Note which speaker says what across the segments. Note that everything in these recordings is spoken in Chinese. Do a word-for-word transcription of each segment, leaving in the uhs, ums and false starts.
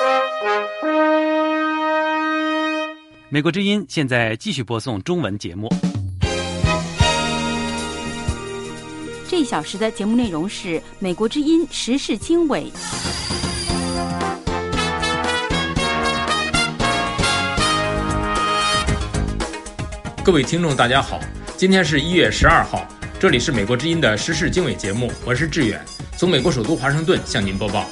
Speaker 1: 美国之音现在继续播送中文节目。
Speaker 2: 这一小时的节目内容是美国之音时事经纬。
Speaker 3: 各位听众大家好，今天是一月十二号，这里是美国之音的时事经纬节目，我是志远，从美国首都华盛顿向您播报。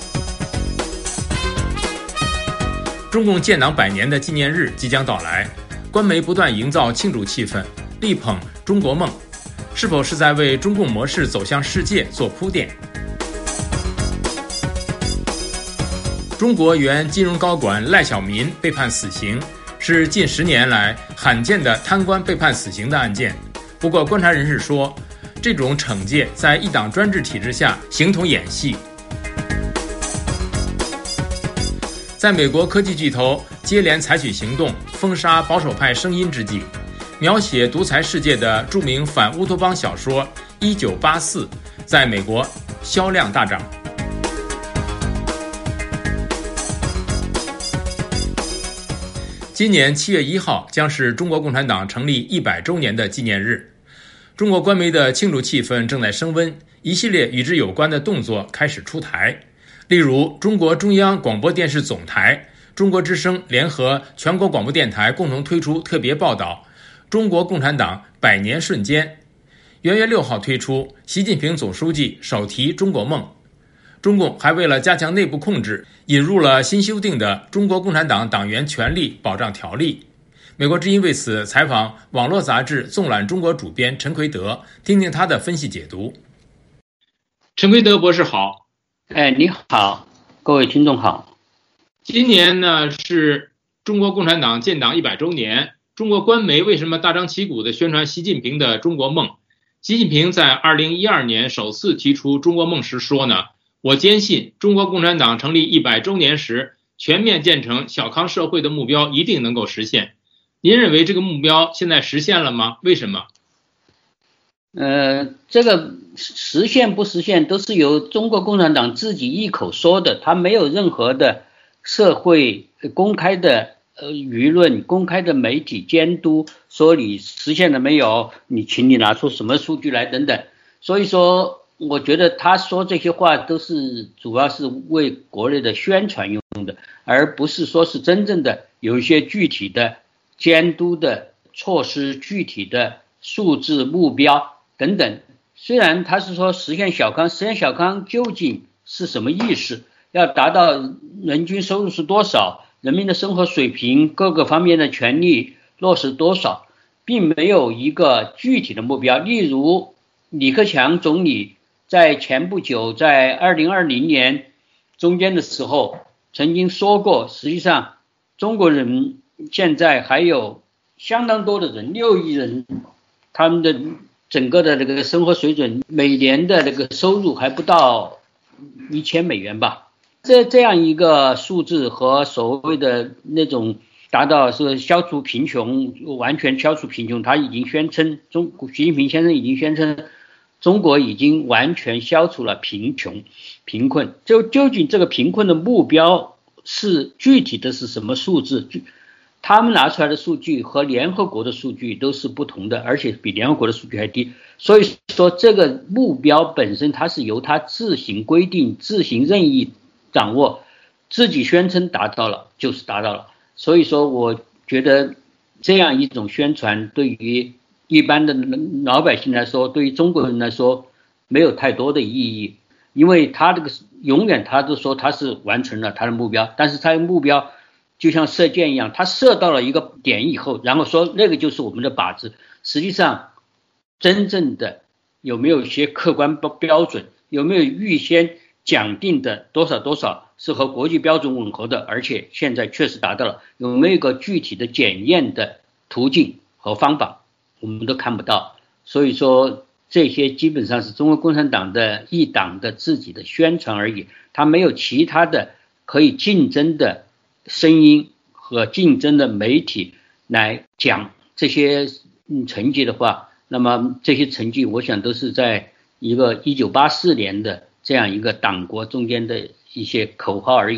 Speaker 3: 中共建党百年的纪念日即将到来，官媒不断营造庆祝气氛，力捧中国梦，是否是在为中共模式走向世界做铺垫？中国原金融高管赖小民被判死刑，是近十年来罕见的贪官被判死刑的案件。不过观察人士说，这种惩戒在一党专制体制下形同演戏。在美国科技巨头接连采取行动封杀保守派声音之际，描写独裁世界的著名反乌托邦小说《一九八四》在美国销量大涨。今年七月一号将是中国共产党成立一百周年的纪念日，中国官媒的庆祝气氛正在升温，一系列与之有关的动作开始出台。例如，中国中央广播电视总台、中国之声联合全国广播电台共同推出特别报道《中国共产党百年瞬间》。元月六号推出习近平总书记首提中国梦。中共还为了加强内部控制，引入了新修订的《中国共产党党员权利保障条例》。美国之音为此采访网络杂志《纵览中国》主编陈奎德，听听他的分析解读。陈奎德博士好。
Speaker 4: 哎，你好，各位听众好。
Speaker 3: 今年呢是中国共产党建党一百周年，中国官媒为什么大张旗鼓地宣传习近平的中国梦？习近平在二零一二年首次提出中国梦时说呢，我坚信中国共产党成立一百周年时，全面建成小康社会的目标一定能够实现。您认为这个目标现在实现了吗？为什么？
Speaker 4: 呃，这个实现不实现都是由中国共产党自己一口说的，他没有任何的社会公开的呃舆论、公开的媒体监督，说你实现了没有，你请你拿出什么数据来等等。所以说，我觉得他说这些话都是主要是为国内的宣传用的，而不是说是真正的有一些具体的监督的措施、具体的数字目标等等。虽然他是说实现小康，实现小康究竟是什么意思？要达到人均收入是多少，人民的生活水平各个方面的权利落实多少，并没有一个具体的目标。例如李克强总理在前不久，在二零二零年中间的时候曾经说过，实际上中国人现在还有相当多的人，六亿人，他们的整个的这个生活水准，每年的这个收入还不到一千美元吧。这这样一个数字和所谓的那种达到是消除贫穷，完全消除贫穷，他已经宣称，中习近平先生已经宣称，中国已经完全消除了贫穷、贫困。就究竟这个贫困的目标是具体的是什么数字？他们拿出来的数据和联合国的数据都是不同的，而且比联合国的数据还低。所以说这个目标本身它是由他自行规定、自行任意掌握，自己宣称达到了就是达到了。所以说我觉得这样一种宣传对于一般的老百姓来说，对于中国人来说没有太多的意义，因为他这个永远他都说他是完成了他的目标，但是他的目标就像射箭一样，他射到了一个点以后，然后说那个就是我们的靶子。实际上真正的有没有一些客观标准，有没有预先讲定的多少多少是和国际标准吻合的，而且现在确实达到了，有没有一个具体的检验的途径和方法，我们都看不到。所以说这些基本上是中国共产党的一党的自己的宣传而已，它没有其他的可以竞争的声音和竞争的媒体来讲这些成绩的话，那么这些成绩我想都是在一个一九八四年的这样一个党国中间的一些口号而已，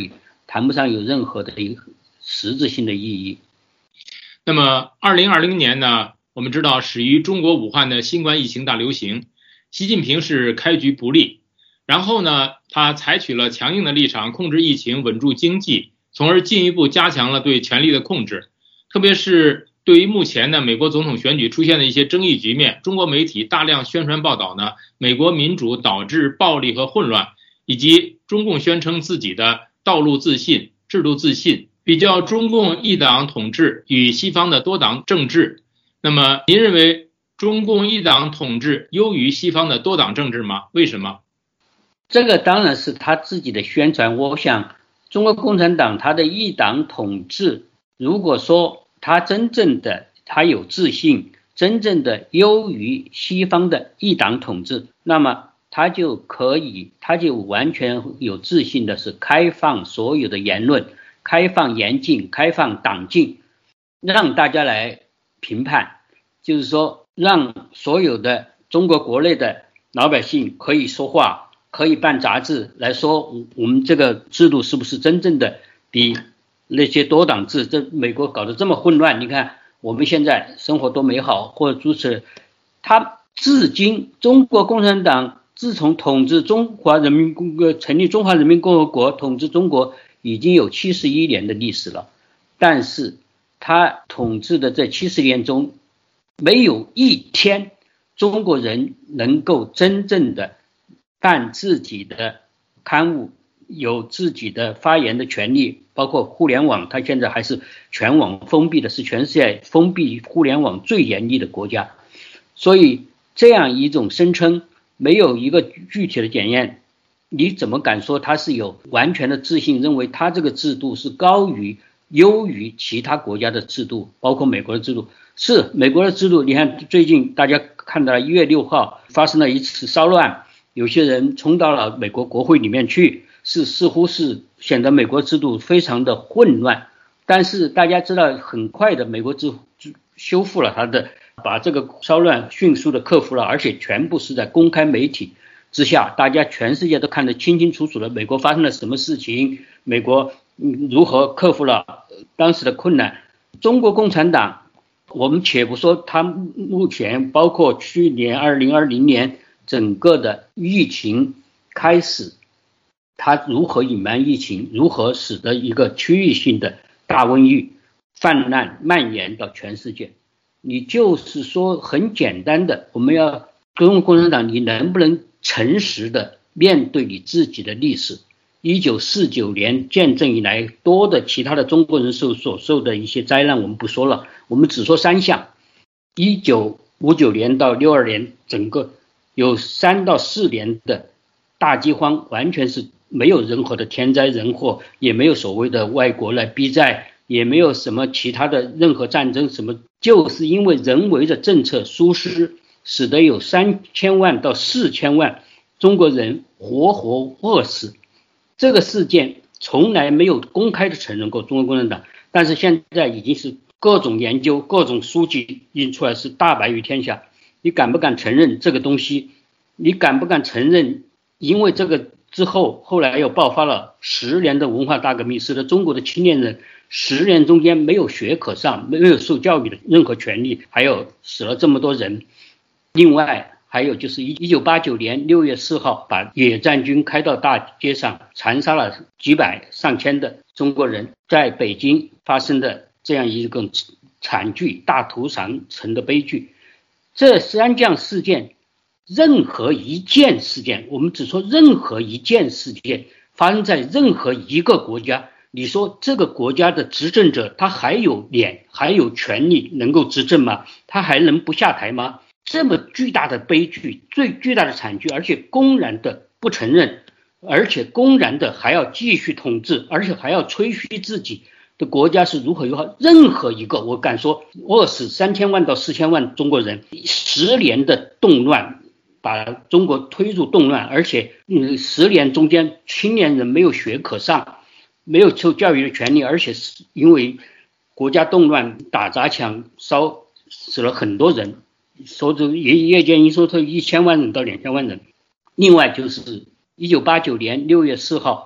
Speaker 4: 谈不上有任何的一个实质性的意义。
Speaker 3: 那么二零二零年呢，我们知道始于中国武汉的新冠疫情大流行，习近平是开局不利，然后呢他采取了强硬的立场，控制疫情，稳住经济，从而进一步加强了对权力的控制。特别是对于目前呢美国总统选举出现的一些争议局面，中国媒体大量宣传报道呢美国民主导致暴力和混乱，以及中共宣称自己的道路自信、制度自信，比较中共一党统治与西方的多党政治。那么您认为中共一党统治优于西方的多党政治吗？为什么？
Speaker 4: 这个当然是他自己的宣传。我想中国共产党他的一党统治，如果说他真正的他有自信，真正的优于西方的一党统治，那么他就可以他就完全有自信的是开放所有的言论，开放言禁，开放党禁，让大家来评判，就是说让所有的中国国内的老百姓可以说话，可以办杂志来说我们这个制度是不是真正的比那些多党制，这美国搞得这么混乱，你看我们现在生活多美好，或者如此。他至今中国共产党自从统治中华人民共和成立中华人民共和国，统治中国已经有七十一年的历史了，但是他统治的这七十年中，没有一天中国人能够真正的办自己的刊物，有自己的发言的权利，包括互联网，它现在还是全网封闭的，是全世界封闭互联网最严厉的国家。所以这样一种声称没有一个具体的检验，你怎么敢说他是有完全的自信，认为他这个制度是高于优于其他国家的制度，包括美国的制度。是美国的制度，你看最近大家看到一月六号发生了一次骚乱，有些人冲到了美国国会里面去，是似乎是显得美国制度非常的混乱，但是大家知道很快的美国制修复了它的，把这个骚乱迅速的克服了，而且全部是在公开媒体之下，大家全世界都看得清清楚楚的，美国发生了什么事情，美国如何克服了当时的困难。中国共产党，我们且不说它目前包括去年二零二零年整个的疫情开始，它如何隐瞒疫情，如何使得一个区域性的大瘟疫泛滥蔓延到全世界。你就是说很简单的，我们要中国共产党，你能不能诚实的面对你自己的历史，一九四九年建政以来多的其他的中国人受所受的一些灾难我们不说了，我们只说三项。一九五九年到六二年整个有三到四年的大饥荒，完全是没有任何的天灾人祸，也没有所谓的外国来逼债，也没有什么其他的任何战争什么，就是因为人为的政策疏失，使得有三千万到四千万中国人活活饿死。这个事件从来没有公开的承认过中国共产党，但是现在已经是各种研究各种书籍印出来是大白于天下。你敢不敢承认这个东西？你敢不敢承认因为这个之后后来又爆发了十年的文化大革命，使得中国的青年人十年中间没有学可上，没有受教育的任何权利，还有死了这么多人。另外还有就是一九八九年六月四号把野战军开到大街上，残杀了几百上千的中国人，在北京发生的这样一个惨剧，大屠杀城的悲剧。这三件事件，任何一件事件，我们只说任何一件事件发生在任何一个国家，你说这个国家的执政者他还有脸还有权利能够执政吗？他还能不下台吗？这么巨大的悲剧，最巨大的惨剧，而且公然的不承认，而且公然的还要继续统治，而且还要吹嘘自己的国家是如何友好。任何一个，我敢说饿死三千万到四千万中国人，十年的动乱把中国推入动乱，而且嗯，十年中间青年人没有学可上，没有受教育的权利，而且是因为国家动乱打砸抢烧死了很多人，说这业业界一说他一千万人到两千万人。另外就是一九八九年六月四号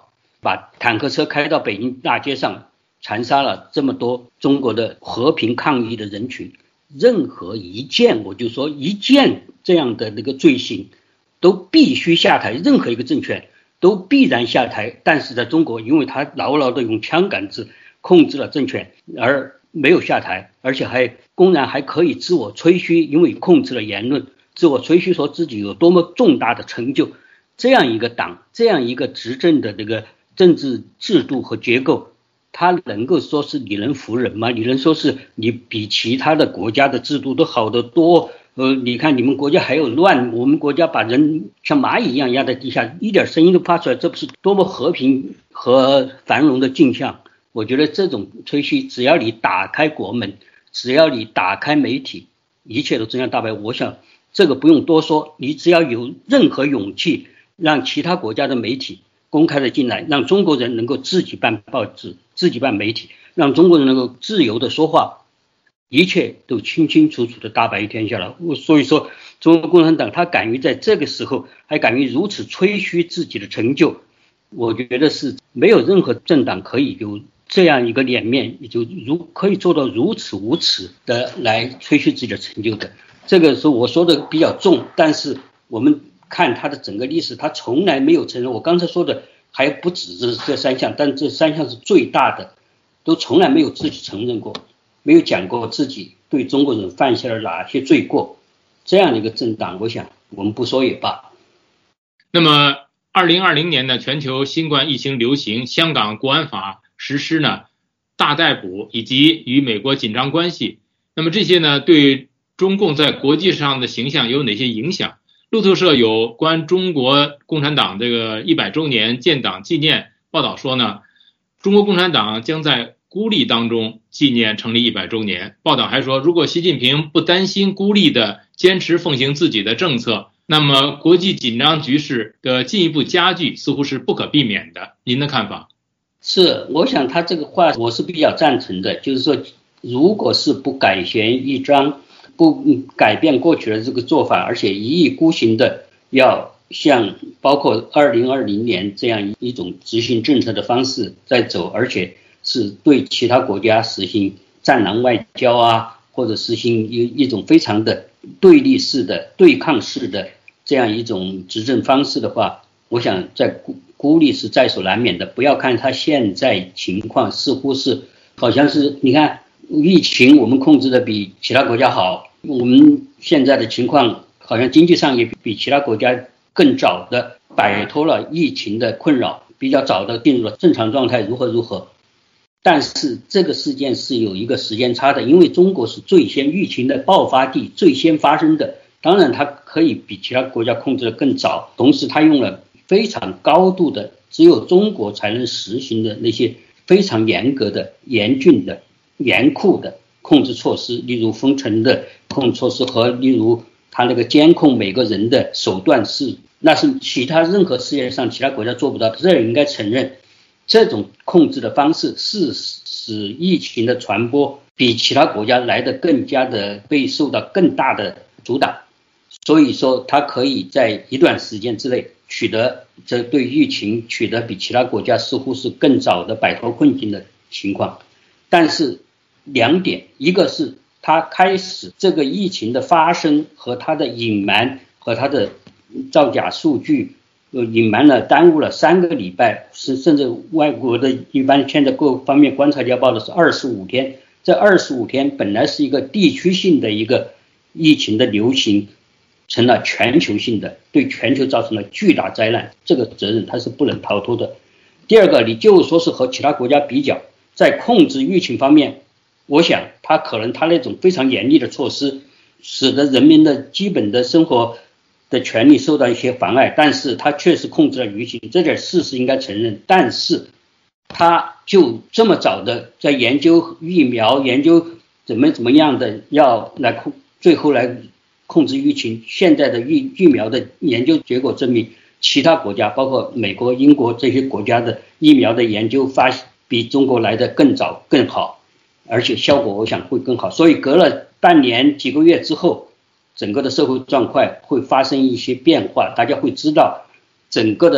Speaker 4: 把坦克车开到北京大街上，残杀了这么多中国的和平抗议的人群，任何一件，我就说一件这样的那个罪行都必须下台，任何一个政权都必然下台。但是在中国，因为他牢牢的用枪杆子控制了政权，而没有下台，而且还公然还可以自我吹嘘，因为控制了言论，自我吹嘘说自己有多么重大的成就。这样一个党，这样一个执政的这个政治制度和结构，它能够说是你能服人吗？你能说是你比其他的国家的制度都好得多？呃，你看你们国家还有乱，我们国家把人像蚂蚁一样压在地下，一点声音都发出来，这不是多么和平和繁荣的镜像？我觉得这种吹嘘，只要你打开国门，只要你打开媒体，一切都真相大白。我想这个不用多说，你只要有任何勇气，让其他国家的媒体公开的进来，让中国人能够自己办报纸，自己办媒体，让中国人能够自由的说话，一切都清清楚楚的大白于天下了。所以说中国共产党他敢于在这个时候还敢于如此吹嘘自己的成就，我觉得是没有任何政党可以有这样一个脸面，也就如可以做到如此无耻的来吹嘘自己的成就的。这个是我说的比较重，但是我们看他的整个历史，他从来没有承认。我刚才说的还不止这这三项，但这三项是最大的，都从来没有自己承认过，没有讲过自己对中国人犯下了哪些罪过。这样的一个政党，我想我们不说也罢。
Speaker 3: 那么二零二零年呢，全球新冠疫情流行，香港国安法实施呢，大逮捕以及与美国紧张关系，那么这些呢对中共在国际上的形象有哪些影响？路透社有关中国共产党这个一百周年建党纪念报道说呢，中国共产党将在孤立当中纪念成立一百周年。报道还说，如果习近平不担心孤立的坚持奉行自己的政策，那么国际紧张局势的进一步加剧似乎是不可避免的。您的看法？
Speaker 4: 是，我想他这个话我是比较赞成的，就是说如果是不改弦易张，不改变过去的这个做法，而且一意孤行的要像包括二零二零年这样一种执行政策的方式在走，而且是对其他国家实行战狼外交啊，或者实行一一种非常的对立式的对抗式的这样一种执政方式的话，我想在孤孤立是在所难免的。不要看他现在情况似乎是好像是你看疫情我们控制的比其他国家好，我们现在的情况好像经济上也比其他国家更早的摆脱了疫情的困扰，比较早的进入了正常状态，如何如何。但是这个事件是有一个时间差的，因为中国是最先疫情的爆发地，最先发生的，当然它可以比其他国家控制的更早，同时它用了非常高度的只有中国才能实行的那些非常严格的严峻的严酷的控制措施，例如封城的控制措施和例如他那个监控每个人的手段，是那是其他任何世界上其他国家做不到的。这也应该承认，这种控制的方式是使疫情的传播比其他国家来的更加的被受到更大的阻挡，所以说它可以在一段时间之内取得这对疫情取得比其他国家似乎是更早的摆脱困境的情况。但是两点，一个是它开始这个疫情的发生和它的隐瞒和它的造假数据隐瞒了耽误了三个礼拜，是甚至外国的一般现在各方面观察家报的是二十五天。这二十五天本来是一个地区性的一个疫情的流行，成了全球性的，对全球造成了巨大灾难，这个责任它是不能逃脱的。第二个，你就说是和其他国家比较，在控制疫情方面，我想它可能它那种非常严厉的措施使得人民的基本的生活的权利受到一些妨碍，但是他确实控制了舆情，这点事实应该承认。但是他就这么早的在研究疫苗，研究怎么怎么样的要来控，最后来控制疫情。现在的疫疫苗的研究结果证明，其他国家包括美国、英国这些国家的疫苗的研究发比中国来的更早更好，而且效果我想会更好。所以隔了半年几个月之后，整个的社会状况会发生一些变化，大家会知道整个的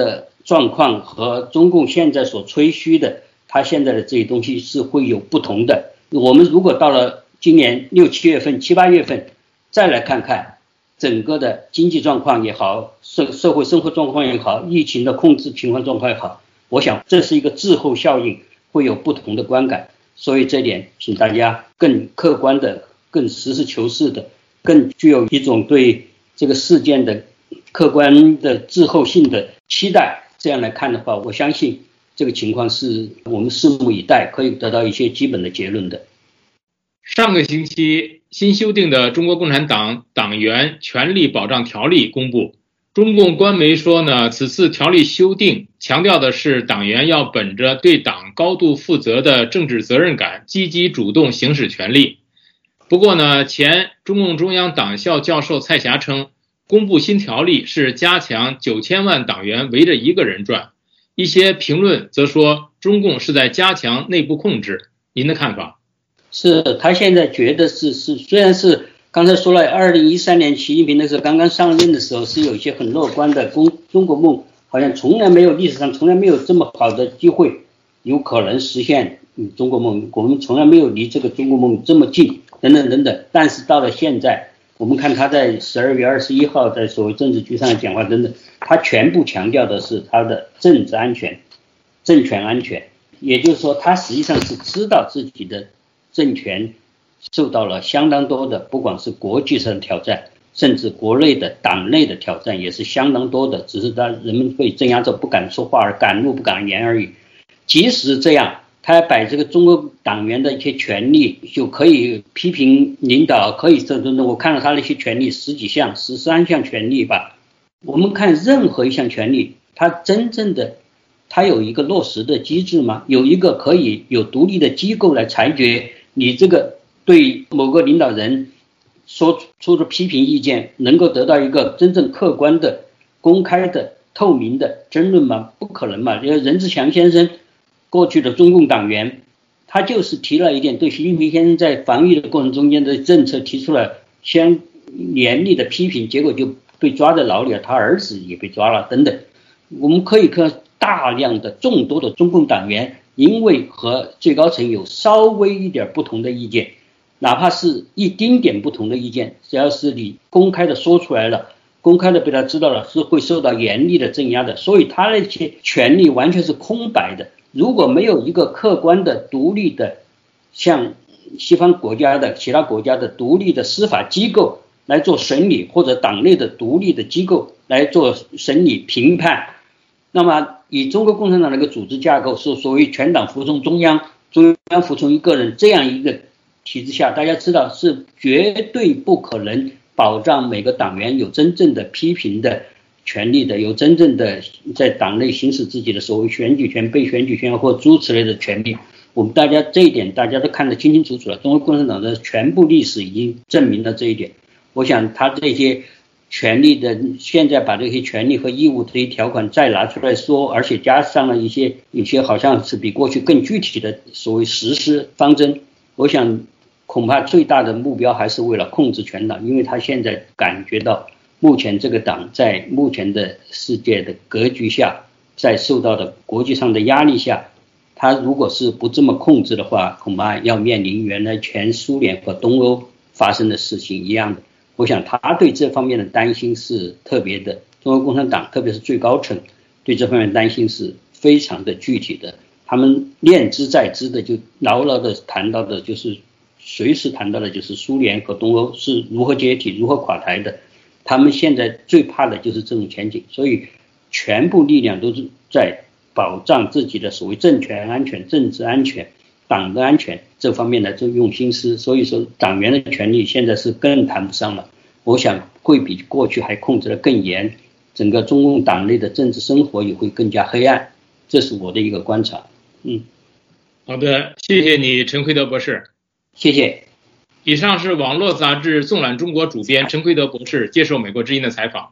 Speaker 4: 状况和中共现在所吹嘘的他现在的这些东西是会有不同的。我们如果到了今年六七月份七八月份再来看看整个的经济状况也好，社社会生活状况也好，疫情的控制情况状况也好，我想这是一个滞后效应，会有不同的观感。所以这点请大家更客观的、更实事求是的、更具有一种对这个事件的客观的滞后性的期待，这样来看的话，我相信这个情况是我们拭目以待，可以得到一些基本的结论的。
Speaker 3: 上个星期新修订的中国共产党党员权利保障条例公布，中共官媒说呢，此次条例修订强调的是党员要本着对党高度负责的政治责任感，积极主动行使权利。不过呢，前中共中央党校教授蔡霞称，公布新条例是加强九千万党员围着一个人转。一些评论则说，中共是在加强内部控制。您的看法？
Speaker 4: 是他现在觉得是是，虽然是刚才说了，二零一三年习近平那时候刚刚上任的时候是有一些很乐观的，中中国梦好像从来没有历史上从来没有这么好的机会，有可能实现嗯中国梦，我们从来没有离这个中国梦这么近，等等等等。但是到了现在，我们看他在十二月二十一号在所谓政治局上的讲话等等，他全部强调的是他的政治安全、政权安全，也就是说，他实际上是知道自己的政权受到了相当多的，不管是国际上的挑战，甚至国内的党内的挑战也是相当多的，只是他人们被镇压着不敢说话，敢怒不敢言而已。即使这样，他把这个中国党员的一些权利，就可以批评领导，可以等等。我看了他的一些权利，十几项、十三项权利吧。我们看任何一项权利，他真正的他有一个落实的机制吗？有一个可以有独立的机构来裁决你这个对某个领导人说出的批评意见能够得到一个真正客观的、公开的、透明的争论吗？不可能嘛！因为任志强先生过去的中共党员，他就是提了一点对习近平先生在防疫的过程中间的政策提出了相严厉的批评，结果就被抓在牢里了，他儿子也被抓了等等。我们可以看大量的众多的中共党员因为和最高层有稍微一点不同的意见，哪怕是一丁点不同的意见，只要是你公开的说出来了，公开的被他知道了，是会受到严厉的镇压的。所以他那些权利完全是空白的。如果没有一个客观的独立的像西方国家的其他国家的独立的司法机构来做审理，或者党内的独立的机构来做审理评判，那么以中国共产党的一个组织架构是所谓全党服从中央，中央服从一个人这样一个体制下，大家知道是绝对不可能保障每个党员有真正的批评的权利的，有真正的在党内行使自己的所谓选举权、被选举权或诸此类的权利。我们大家这一点大家都看得清清楚楚了，中国共产党的全部历史已经证明了这一点。我想他这些权利的现在把这些权利和义务这一条款再拿出来说，而且加上了一些有些好像是比过去更具体的所谓实施方针，我想恐怕最大的目标还是为了控制全党，因为他现在感觉到目前这个党在目前的世界的格局下，在受到的国际上的压力下，他如果是不这么控制的话，恐怕要面临原来全苏联和东欧发生的事情一样的。我想他对这方面的担心是特别的，中国共产党特别是最高层对这方面担心是非常的具体的，他们念之在之的，就牢牢的谈到的就是随时谈到的就是苏联和东欧是如何解体、如何垮台的，他们现在最怕的就是这种前景，所以全部力量都是在保障自己的所谓政权安全、政治安全、党的安全这方面来做用心思，所以说党员的权利现在是更谈不上了，我想会比过去还控制得更严，整个中共党内的政治生活也会更加黑暗，这是我的一个观察。嗯，
Speaker 3: 好的，谢谢你陈奎德博士。
Speaker 4: 谢谢。
Speaker 3: 以上是网络杂志纵览中国主编陈奎德博士接受美国之音的采访。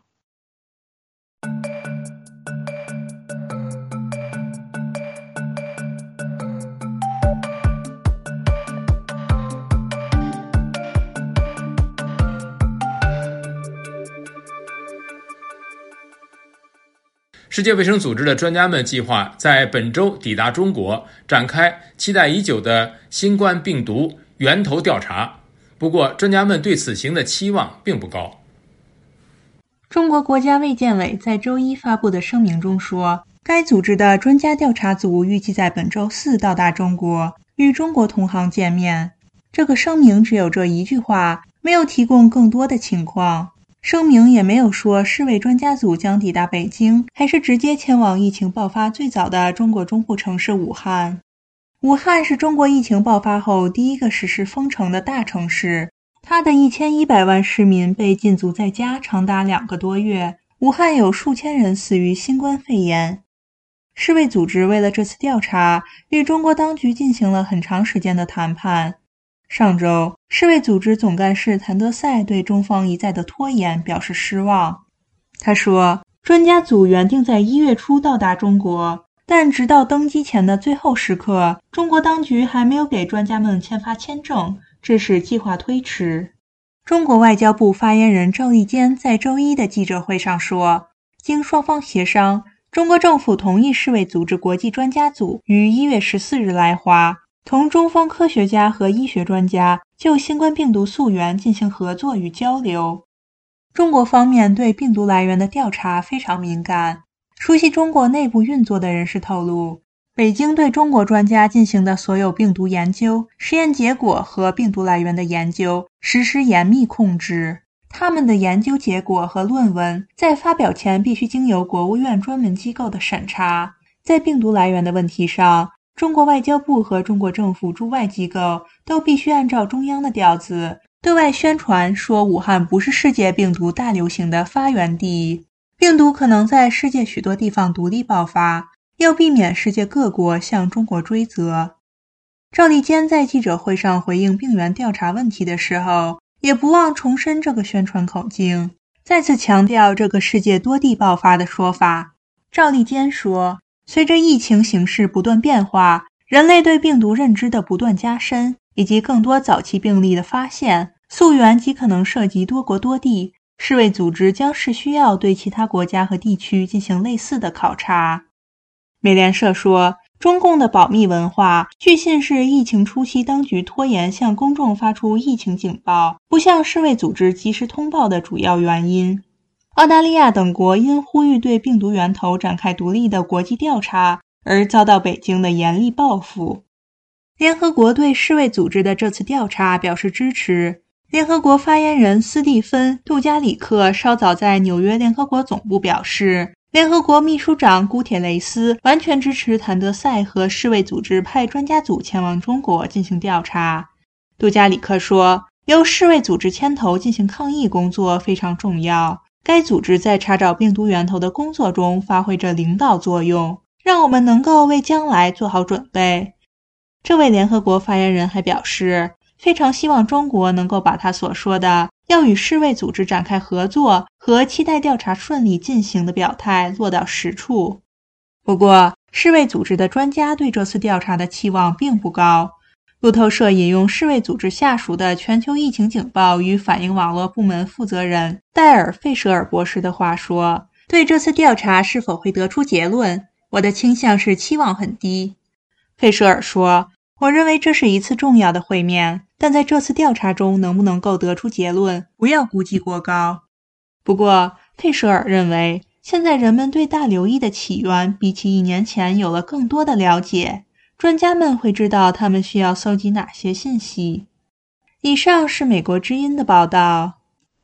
Speaker 3: 世界卫生组织的专家们计划在本周抵达中国，展开期待已久的新冠病毒源头调查。不过，专家们对此行的期望并不高。
Speaker 5: 中国国家卫健委在周一发布的声明中说，该组织的专家调查组预计在本周四到达中国，与中国同行见面。这个声明只有这一句话，没有提供更多的情况。声明也没有说世卫专家组将抵达北京，还是直接前往疫情爆发最早的中国中部城市武汉。武汉是中国疫情爆发后第一个实施封城的大城市，它的一千一百万市民被禁足在家长达两个多月，武汉有数千人死于新冠肺炎。世卫组织为了这次调查，与中国当局进行了很长时间的谈判。上周，世卫组织总干事谭德赛对中方一再的拖延表示失望。他说，专家组原定在一月初到达中国，但直到登机前的最后时刻，中国当局还没有给专家们签发签证，致使计划推迟。中国外交部发言人赵立坚在周一的记者会上说，经双方协商，中国政府同意世卫组织国际专家组于一月十四日来华，同中方科学家和医学专家就新冠病毒溯源进行合作与交流。中国方面对病毒来源的调查非常敏感。熟悉中国内部运作的人士透露，北京对中国专家进行的所有病毒研究、实验结果和病毒来源的研究实施严密控制。他们的研究结果和论文在发表前必须经由国务院专门机构的审查。在病毒来源的问题上，中国外交部和中国政府驻外机构都必须按照中央的调子，对外宣传说武汉不是世界病毒大流行的发源地，病毒可能在世界许多地方独立爆发，要避免世界各国向中国追责。赵立坚在记者会上回应病源调查问题的时候，也不忘重申这个宣传口径，再次强调这个世界多地爆发的说法。赵立坚说，随着疫情形势不断变化，人类对病毒认知的不断加深，以及更多早期病例的发现，溯源极可能涉及多国多地，世卫组织将是需要对其他国家和地区进行类似的考察。美联社说，中共的保密文化据信是疫情初期当局拖延向公众发出疫情警报，不向世卫组织及时通报的主要原因。澳大利亚等国因呼吁对病毒源头展开独立的国际调查而遭到北京的严厉报复。联合国对世卫组织的这次调查表示支持。联合国发言人斯蒂芬·杜加里克稍早在纽约联合国总部表示，联合国秘书长古铁雷斯完全支持谭德赛和世卫组织派专家组前往中国进行调查。杜加里克说，由世卫组织牵头进行抗疫工作非常重要，该组织在查找病毒源头的工作中发挥着领导作用，让我们能够为将来做好准备。这位联合国发言人还表示，非常希望中国能够把他所说的要与世卫组织展开合作和期待调查顺利进行的表态落到实处。不过，世卫组织的专家对这次调查的期望并不高。路透社引用世卫组织下属的全球疫情警报与反应网络部门负责人戴尔·费舍尔博士的话说，对这次调查是否会得出结论，我的倾向是期望很低。费舍尔说，我认为这是一次重要的会面，但在这次调查中能不能够得出结论，不要估计过高。不过，费舍尔认为，现在人们对大流疫的起源比起一年前有了更多的了解，专家们会知道他们需要搜集哪些信息。以上是美国之音的报道。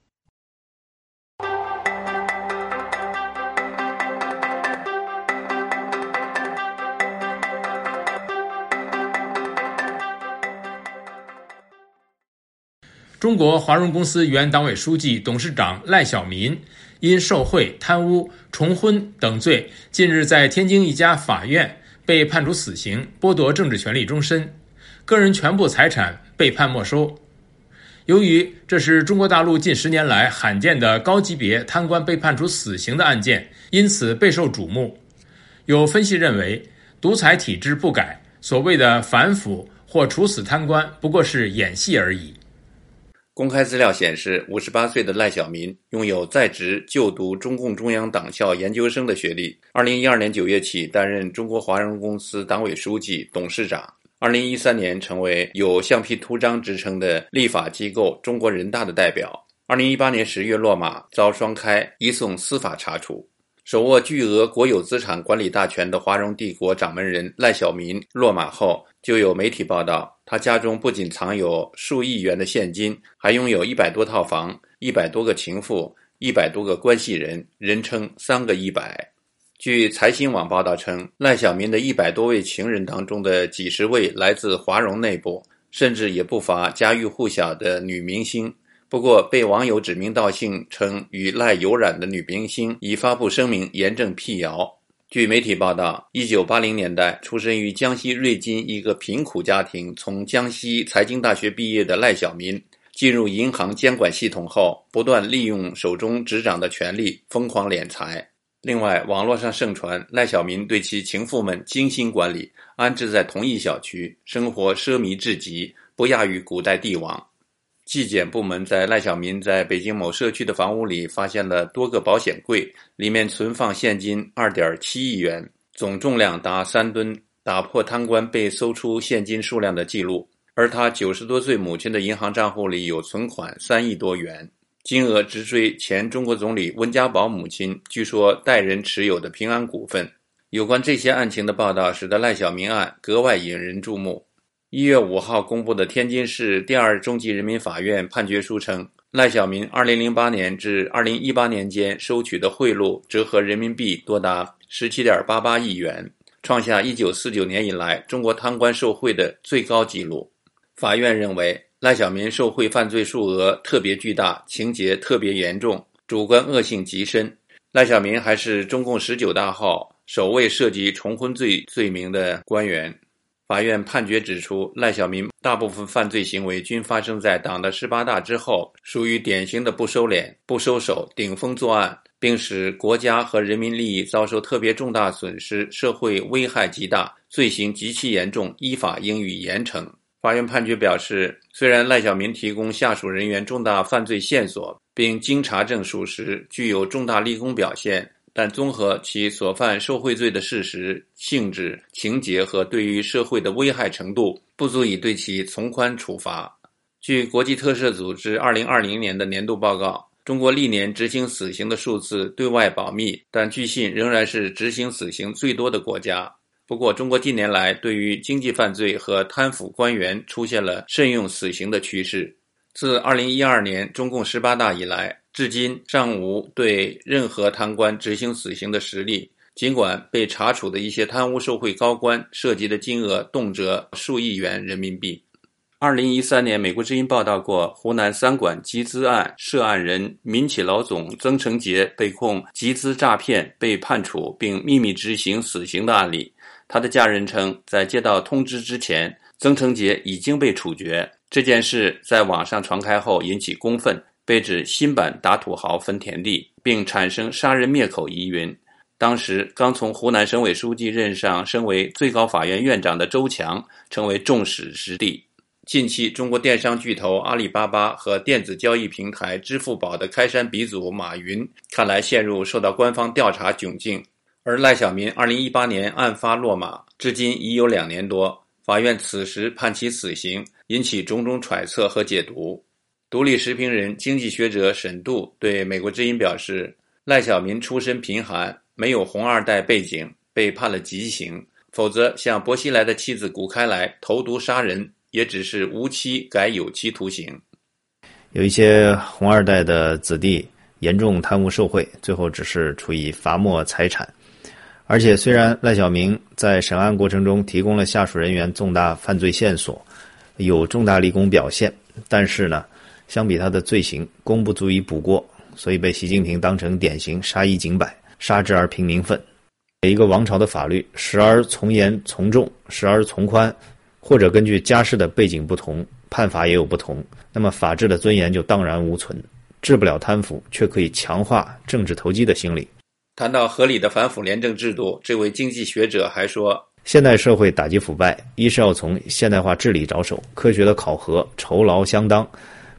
Speaker 3: 中国华润公司原党委书记、董事长赖小民因受贿、贪污、重婚等罪，近日在天津一家法院被判处死刑，剥夺政治权利终身，个人全部财产被判没收。由于这是中国大陆近十年来罕见的高级别贪官被判处死刑的案件，因此备受瞩目。有分析认为，独裁体制不改，所谓的反腐或处死贪官不过是演戏而已。
Speaker 6: 公开资料显示，五十八岁的赖小民拥有在职就读中共中央党校研究生的学历。二零一二年九月起担任中国华润公司党委书记、董事长。二零一三年成为有橡皮图章之称的立法机构中国人大的代表。二零一八年十月落马，遭双开移送司法查处。手握巨额国有资产管理大权的华融帝国掌门人赖小民落马后，就有媒体报道，他家中不仅藏有数亿元的现金，还拥有一百多套房、一百多个情妇、一百多个关系人，人称三个一百。据财新网报道称，赖小民的一百多位情人当中的几十位来自华融内部，甚至也不乏家喻户晓的女明星。不过被网友指名道姓称与赖有染的女明星已发布声明严正辟谣。据媒体报道，一九八零年代出身于江西瑞金一个贫苦家庭，从江西财经大学毕业的赖小民进入银行监管系统后，不断利用手中执掌的权力疯狂敛财。另外，网络上盛传赖小民对其情妇们精心管理，安置在同一小区，生活奢靡至极，不亚于古代帝王。纪检部门在赖小民在北京某社区的房屋里发现了多个保险柜，里面存放现金 二点七亿元，总重量达三吨，打破贪官被搜出现金数量的记录。而他九十多岁母亲的银行账户里有存款三亿多元，金额直追前中国总理温家宝母亲据说代人持有的平安股份。有关这些案情的报道使得赖小民案格外引人注目。一月五号公布的天津市第二中级人民法院判决书称，赖小民二零零八年至二零一八年间收取的贿赂折合人民币多达 十七点八八亿元，创下一九四九年以来中国贪官受贿的最高纪录。法院认为，赖小民受贿犯罪数额特别巨大，情节特别严重，主观恶性极深。赖小民还是中共十九大后首位涉及重婚罪罪名的官员。法院判决指出，赖小民大部分犯罪行为均发生在党的十八大之后，属于典型的不收敛、不收手、顶风作案，并使国家和人民利益遭受特别重大损失，社会危害极大，罪行极其严重，依法应予严惩。法院判决表示，虽然赖小民提供下属人员重大犯罪线索，并经查证属实，具有重大立功表现，但综合其所犯受贿罪的事实、性质、情节和对于社会的危害程度，不足以对其从宽处罚。据国际特赦组织二零二零年的年度报告，中国历年执行死刑的数字对外保密，但据信仍然是执行死刑最多的国家。不过，中国近年来对于经济犯罪和贪腐官员出现了慎用死刑的趋势。自二零一二年中共十八大以来，至今尚无对任何贪官执行死刑的实例，尽管被查处的一些贪污受贿高官涉及的金额动辄数亿元人民币。二零一三年，美国之音报道过湖南三管集资案涉案人民企老总曾成杰被控集资诈骗被判处并秘密执行死刑的案例。他的家人称，在接到通知之前，曾成杰已经被处决。这件事在网上传开后引起公愤，被指新版打土豪分田地，并产生杀人灭口疑云。当时刚从湖南省委书记任上升为最高法院院长的周强成为众矢之的。近期，中国电商巨头阿里巴巴和电子交易平台支付宝的开山鼻祖马云，看来陷入受到官方调查窘境。而赖小民二零一八年案发落马，至今已有两年多，法院此时判其死刑，引起种种揣测和解读。独立时评人、经济学者沈度对美国之音表示，赖小民出身贫寒，没有红二代背景，被判了极刑，否则像薄熙来的妻子谷开来投毒杀人，也只是无期改有期徒刑。
Speaker 7: 有一些红二代的子弟严重贪污受贿，最后只是处以罚没财产。而且虽然赖小民在审案过程中提供了下属人员重大犯罪线索，有重大立功表现，但是呢，相比他的罪行，功不足以补过，所以被习近平当成典型杀一儆百，杀之而平民愤。一个王朝的法律时而从严从重，时而从宽，或者根据家世的背景不同，判罚也有不同，那么法治的尊严就荡然无存，治不了贪腐，却可以强化政治投机的心理。
Speaker 6: 谈到合理的反腐廉政制度，这位经济学者还说，
Speaker 7: 现代社会打击腐败，一是要从现代化治理着手，科学的考核，酬劳相当，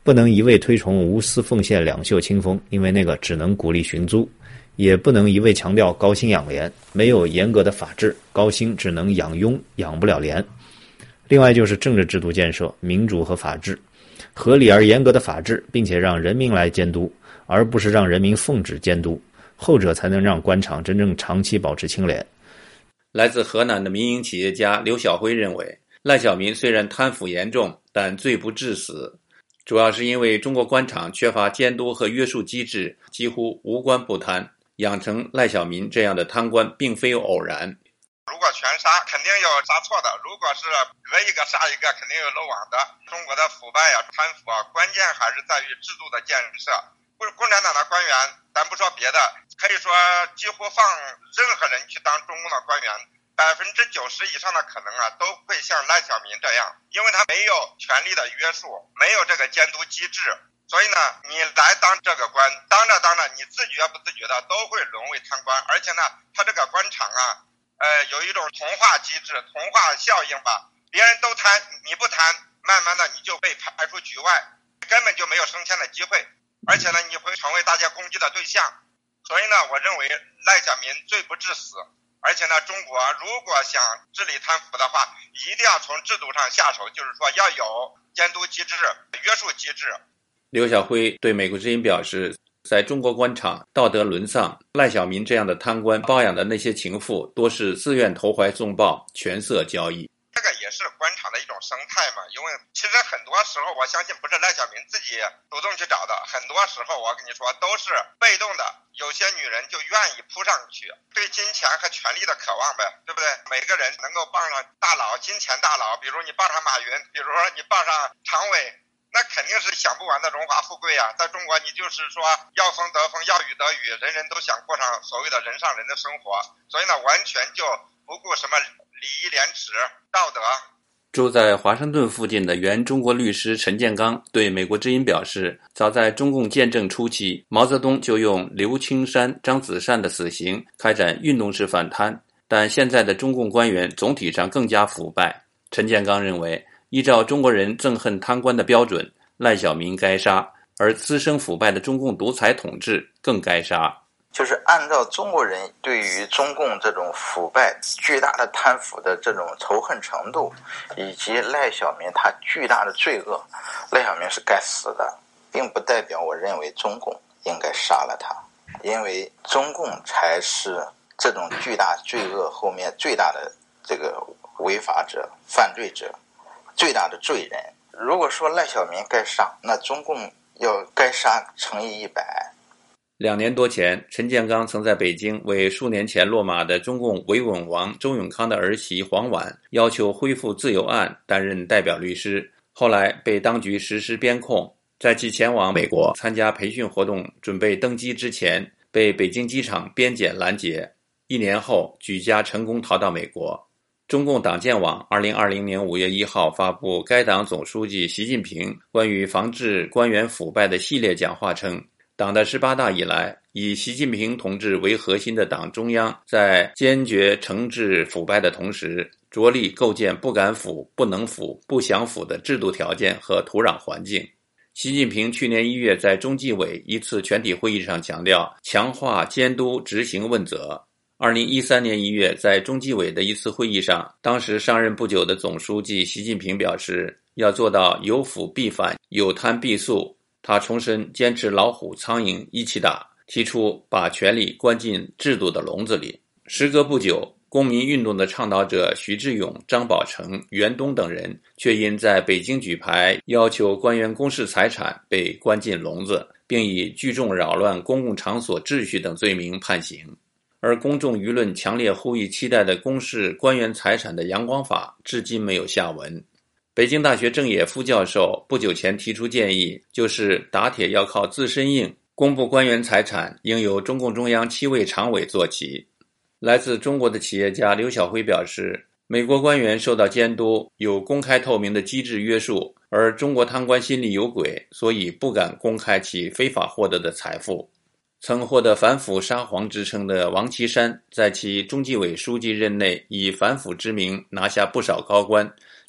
Speaker 7: 不能一味推崇无私奉献两袖清风，因为那个只能鼓励寻租；也不能一味强调高薪养廉，没有严格的法治，高薪只能养庸，养不了廉。另外就是政治制度建设、民主和法治，合理而严格的法治，并且让人民来监督，而不是让人民奉旨监督，后者才能让官场真正长期保持清廉。
Speaker 6: 来自河南的民营企业家刘晓辉认为，赖小民虽然贪腐严重，但罪不致死，主要是因为中国官场缺乏监督和约束机制，几乎无官不贪，养成赖小民这样的贪官并非偶然。
Speaker 8: 如果全杀，肯定有杀错的；如果是讹一个杀一个，肯定有漏网的。中国的腐败啊、贪腐啊，关键还是在于制度的建设。共共产党的官员，咱不说别的，可以说几乎放任何人去当中共的官员，百分之九十以上的可能啊，都会像赖小民这样，因为他没有权力的约束，没有这个监督机制。所以呢，你来当这个官，当着当着，你自觉不自觉的都会沦为贪官，而且呢，他这个官场啊。呃，有一种同化机制、同化效应吧，别人都贪，你不贪，慢慢的你就被排出局外，根本就没有升迁的机会，而且呢，你会成为大家攻击的对象。所以呢，我认为赖小民罪不致死，而且呢，中国如果想治理贪腐的话，一定要从制度上下手，就是说要有监督机制、约束机制。
Speaker 6: 刘晓辉对美国之音表示，在中国官场道德沦丧，赖小民这样的贪官包养的那些情妇多是自愿投怀送抱、权色交易。
Speaker 8: 这个也是官场的一种生态嘛，因为其实很多时候我相信不是赖小民自己主动去找的，很多时候我跟你说都是被动的，有些女人就愿意扑上去，对金钱和权力的渴望呗，对不对？每个人能够傍上大佬、金钱大佬，比如你傍上马云，比如说你傍上常委，那肯定是享不完的荣华富贵呀！在中国，你就是说要风得风，要雨得雨，人人都想过上所谓的人上人的生活，所以呢，完全就不顾什么礼义廉耻、道德。
Speaker 6: 住在华盛顿附近的原中国律师陈建刚对美国之音表示，早在中共建政初期，毛泽东就用刘青山、张子善的死刑开展运动式反贪，但现在的中共官员总体上更加腐败。陈建刚认为，依照中国人憎恨贪官的标准，赖小民该杀，而滋生腐败的中共独裁统治更该杀。
Speaker 9: 就是按照中国人对于中共这种腐败、巨大的贪腐的这种仇恨程度，以及赖小民他巨大的罪恶，赖小民是该死的，并不代表我认为中共应该杀了他，因为中共才是这种巨大罪恶后面最大的这个违法者、犯罪者。最大的罪人。如果说赖小民该杀，那中共要该杀乘以一百。
Speaker 6: 两年多前，陈建刚曾在北京为数年前落马的中共维稳王周永康的儿媳黄婉要求恢复自由案担任代表律师，后来被当局实施边控，在其前往美国参加培训活动准备登机之前，被北京机场边检拦截，一年后举家成功逃到美国。中共党建网二零二零年五月一号发布该党总书记习近平关于防治官员腐败的系列讲话称，党的十八大以来，以习近平同志为核心的党中央在坚决惩治腐败的同时，着力构建不敢腐、不能腐、不想腐的制度条件和土壤环境。习近平去年一月在中纪委一次全体会议上强调，强化监督执行问责。二零一三年一月，在中纪委的一次会议上，当时上任不久的总书记习近平表示，要做到有腐必反，有贪必肃。他重申坚持老虎苍蝇一起打，提出把权力关进制度的笼子里。时隔不久，公民运动的倡导者徐志勇、张宝成、袁东等人却因在北京举牌要求官员公示财产被关进笼子，并以聚众扰乱公共场所秩序等罪名判刑。而公众舆论强烈呼吁期待的公示官员财产的阳光法至今没有下文。北京大学郑也副教授不久前提出建议，就是打铁要靠自身硬，公布官员财产应由中共中央七位常委做起。来自中国的企业家刘晓辉表示，美国官员受到监督，有公开透明的机制约束，而中国贪官心里有鬼，所以不敢公开其非法获得的财富。曾获得反腐沙皇之称的王岐山，在其中纪委书记任内以反腐之名拿下不少高官，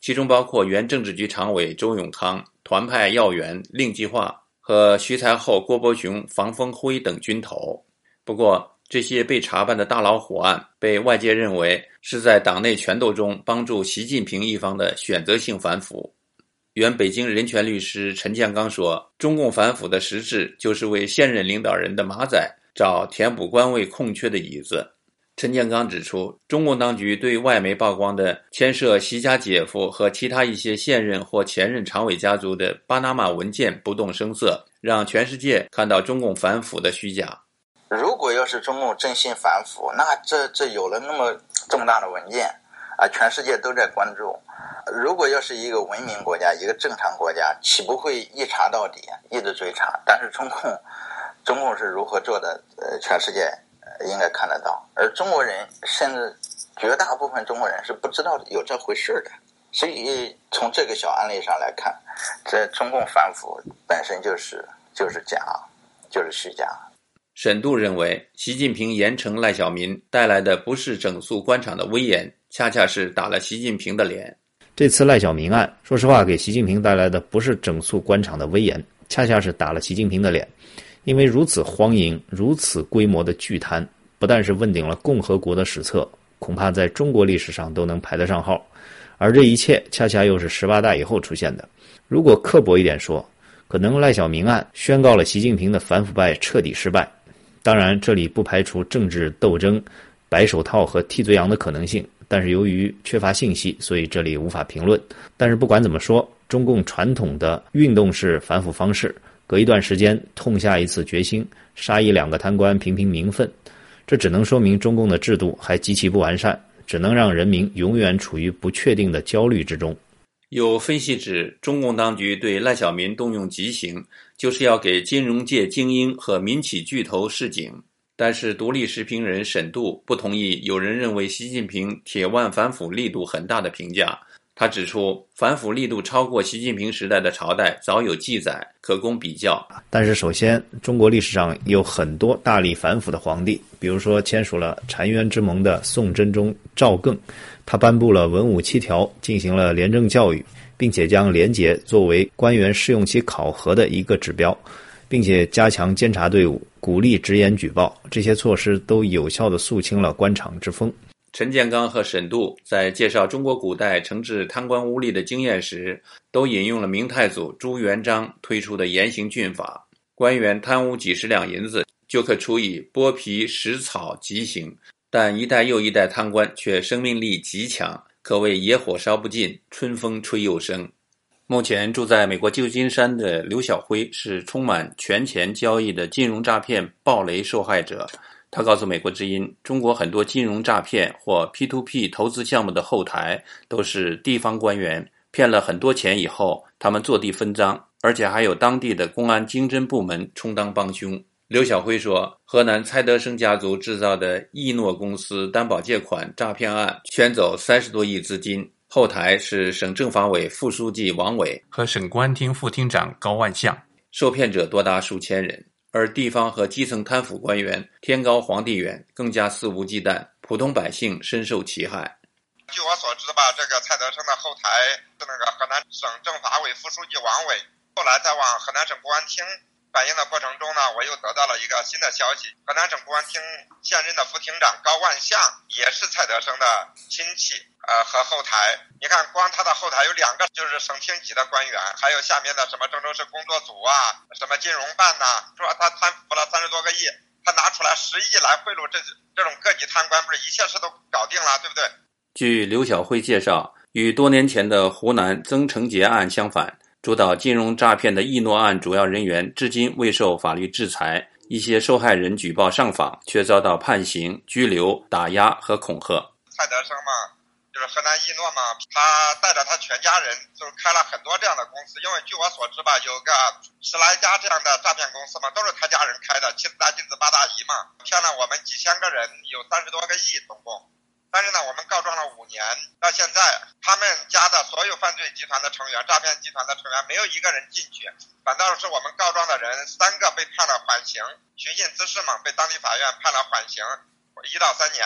Speaker 6: 其中包括原政治局常委周永康、团派要员令计划和徐才厚、郭伯雄、房峰辉等军头。不过，这些被查办的大老虎案被外界认为是在党内权斗中帮助习近平一方的选择性反腐。原北京人权律师陈建刚说，中共反腐的实质就是为现任领导人的马仔找填补官位空缺的椅子。陈建刚指出，中共当局对外媒曝光的牵涉习家姐夫和其他一些现任或前任常委家族的巴拿马文件不动声色，让全世界看到中共反腐的虚假。
Speaker 9: 如果要是中共真心反腐，那这这有了那么这么大的文件啊，全世界都在关注。如果要是一个文明国家，一个正常国家，岂不会一查到底，一直追查？但是中共，中共是如何做的？呃，全世界应该看得到。而中国人，甚至绝大部分中国人是不知道有这回事的。所以从这个小案例上来看，这中共反腐本身就是就是假，就是虚假。
Speaker 6: 沈度认为，习近平严惩赖小民带来的不是整肃官场的威严，恰恰是打了习近平的脸。
Speaker 7: 这次赖小民案，说实话，给习近平带来的不是整肃官场的威严，恰恰是打了习近平的脸。因为如此荒淫、如此规模的巨贪，不但是问鼎了共和国的史册，恐怕在中国历史上都能排得上号。而这一切恰恰又是十八大以后出现的。如果刻薄一点说，可能赖小民案宣告了习近平的反腐败彻底失败。当然，这里不排除政治斗争、白手套和替罪羊的可能性，但是由于缺乏信息，所以这里无法评论。但是不管怎么说，中共传统的运动式反腐方式，隔一段时间痛下一次决心，杀一两个贪官平平民愤，这只能说明中共的制度还极其不完善，只能让人民永远处于不确定的焦虑之中。
Speaker 6: 有分析指，中共当局对赖小民动用极刑，就是要给金融界精英和民企巨头示警。但是独立时评人沈度不同意有人认为习近平铁腕反腐力度很大的评价。他指出，反腐力度超过习近平时代的朝代早有记载，可供比较。
Speaker 7: 但是首先，中国历史上有很多大力反腐的皇帝，比如说签署了澶渊之盟的宋真宗赵亘，他颁布了文武七条，进行了廉政教育，并且将廉洁作为官员试用期考核的一个指标，并且加强监察队伍，鼓励直言举报，这些措施都有效地肃清了官场之风。
Speaker 6: 陈建刚和沈度在介绍中国古代惩治贪官污吏的经验时，都引用了明太祖朱元璋推出的严刑峻法，官员贪污几十两银子就可处以剥皮食草极刑，但一代又一代贪官却生命力极强，可谓野火烧不尽，春风吹又生。目前住在美国旧金山的刘晓辉是充满权钱交易的金融诈骗暴雷受害者。他告诉美国之音，中国很多金融诈骗或 P to P 投资项目的后台都是地方官员，骗了很多钱以后，他们坐地分赃，而且还有当地的公安经侦部门充当帮凶。刘晓辉说，河南蔡德生家族制造的易诺公司担保借款诈骗案圈走三十多亿资金，后台是省政法委副书记王伟和省公安厅副厅长高万象，受骗者多达数千人。而地方和基层贪腐官员天高皇帝远，更加肆无忌惮，普通百姓深受其害。
Speaker 8: 据我所知吧，这个蔡德生的后台是那个河南省政法委副书记王伟，后来在往河南省公安厅反映的过程中呢，我又得到了一个新的消息，河南省公安厅现任的副厅长高万象也是蔡德生的亲戚，呃和后台，你看光他的后台有两个就是省厅级的官员，还有下面的什么郑州市工作组啊，什么金融办呐、啊，说他贪腐了三十多个亿，他拿出来十亿来贿赂这这种各级贪官，不是一切事都搞定了，对不对？
Speaker 6: 据刘晓辉介绍，与多年前的湖南曾成杰案相反，主导金融诈骗的易诺案主要人员至今未受法律制裁，一些受害人举报上访，却遭到判刑、拘留、打压和恐吓。
Speaker 8: 蔡德生嘛，就是河南易诺嘛，他带着他全家人就是开了很多这样的公司，因为据我所知吧，有个十来家这样的诈骗公司嘛，都是他家人开的，七大金子八大姨嘛，骗了我们几千个人，有三十多个亿总共。但是呢，我们告状了五年，到现在他们家的所有犯罪集团的成员、诈骗集团的成员没有一个人进去，反倒是我们告状的人三个被判了缓刑，寻衅滋事嘛，被当地法院判了缓刑一到三年。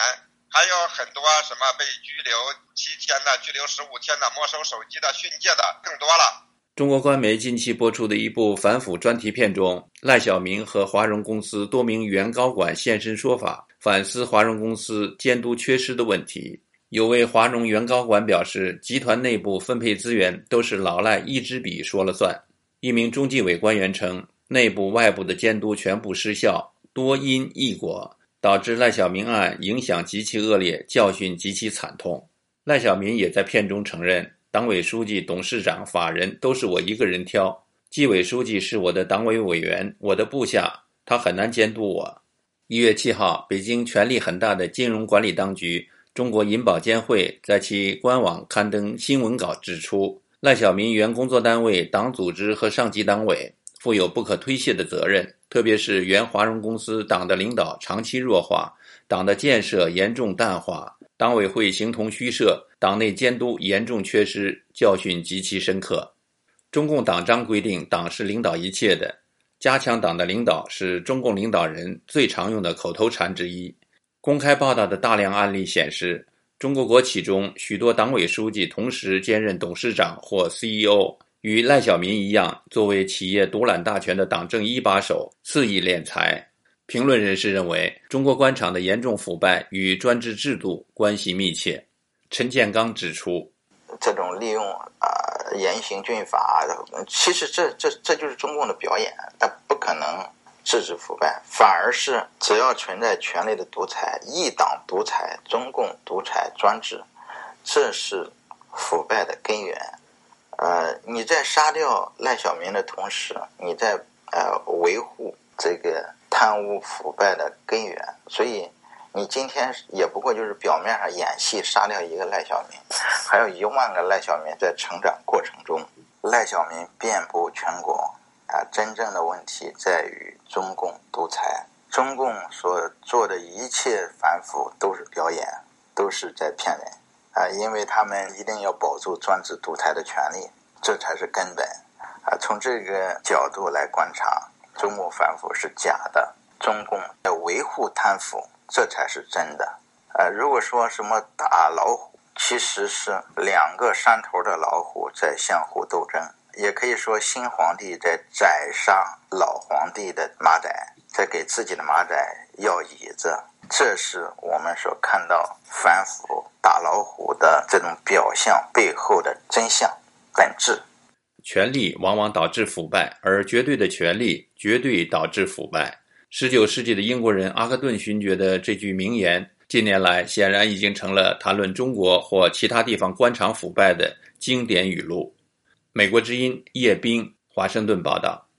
Speaker 8: 还有很多什么被拘留七天的、拘留十五天的、没收手机的、训诫的更多了。
Speaker 6: 中国官媒近期播出的一部反腐专题片中，赖小民和华融公司多名原高管现身说法，反思华融公司监督缺失的问题。有位华融原高管表示，集团内部分配资源都是老赖一支笔说了算。一名中纪委官员称，内部外部的监督全部失效，多因一果，导致赖小民案影响极其恶劣，教训极其惨痛。赖小民也在片中承认，党委书记、董事长、法人都是我一个人挑，纪委书记是我的党委委员，我的部下，他很难监督我。一月七号，北京权力很大的金融管理当局中国银保监会在其官网刊登新闻稿指出，赖小民原工作单位、党组织和上级党委负有不可推卸的责任，特别是原华融公司党的领导长期弱化，党的建设严重淡化，党委会形同虚设，党内监督严重缺失，教训极其深刻。中共党章规定，党是领导一切的，加强党的领导是中共领导人最常用的口头禅之一。公开报道的大量案例显示，中国国企中许多党委书记同时兼任董事长或 C E O， 与赖小民一样，作为企业独揽大权的党政一把手，肆意敛财。评论人士认为，中国官场的严重腐败与专制制度关系密切。陈建刚指出，
Speaker 9: 这种利用啊、呃、严刑峻法，其实这这这就是中共的表演，它不可能制止腐败，反而是只要存在权力的独裁、一党独裁、中共独裁专制，这是腐败的根源。呃，你在杀掉赖小民的同时，你在呃维护这个贪污腐败的根源，所以你今天也不过就是表面上演戏杀掉一个赖小民，还有一万个赖小民在成长过程中，赖小民遍布全国啊，真正的问题在于中共独裁，中共所做的一切反腐都是表演，都是在骗人啊，因为他们一定要保住专制独裁的权利，这才是根本啊。从这个角度来观察，中共反腐是假的，中共在维护贪腐，这才是真的。呃，如果说什么打老虎，其实是两个山头的老虎在相互斗争，也可以说新皇帝在宰杀老皇帝的马仔，在给自己的马仔要椅子。这是我们所看到反腐打老虎的这种表象背后的真相本质。
Speaker 6: 权力往往导致腐败，而绝对的权力绝对导致腐败。十九世纪的英国人阿克顿勋爵的这句名言，近年来显然已经成了谈论中国或其他地方官场腐败的经典语录。美国之音叶斌，华盛顿报道。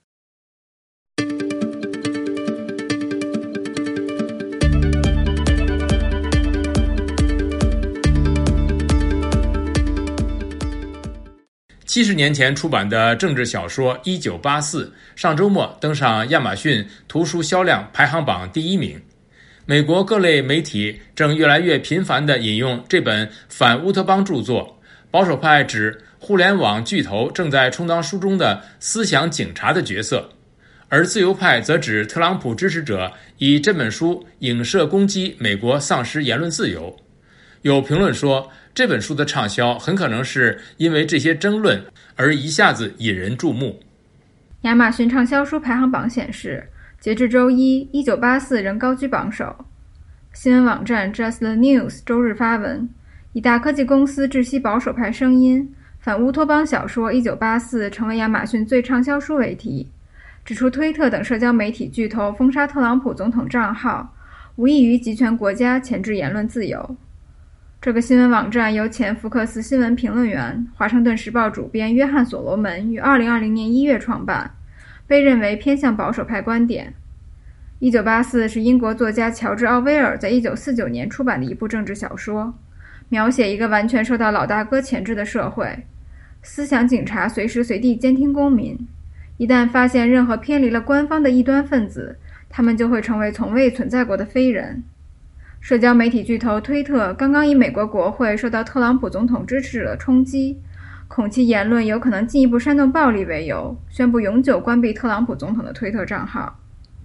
Speaker 3: 七十年前出版的政治小说《一九八四》上周末登上亚马逊图书销量排行榜第一名。美国各类媒体正越来越频繁地引用这本反乌托邦著作。保守派指互联网巨头正在充当书中的思想警察的角色，而自由派则指特朗普支持者以这本书影射攻击美国丧失言论自由。有评论说，这本书的畅销很可能是因为这些争论而一下子引人注目。
Speaker 10: 亚马逊畅销书排行榜显示，截至周一，一九八四仍高居榜首。新闻网站 Just the News 周日发文，以大科技公司窒息保守派声音，反乌托邦小说《一九八四》成为亚马逊最畅销书为题，指出推特等社交媒体巨头封杀特朗普总统账号，无异于集权国家钳制言论自由。这个新闻网站由前福克斯新闻评论员、华盛顿时报主编约翰·所罗门于二零二零年一月创办，被认为偏向保守派观点。一九八四是英国作家乔治·奥威尔在一九四九年出版的一部政治小说，描写一个完全受到老大哥钳制的社会，思想警察随时随地监听公民，一旦发现任何偏离了官方的异端分子，他们就会成为从未存在过的非人。社交媒体巨头推特刚刚以美国国会受到特朗普总统支持者的冲击，恐其言论有可能进一步煽动暴力为由，宣布永久关闭特朗普总统的推特账号。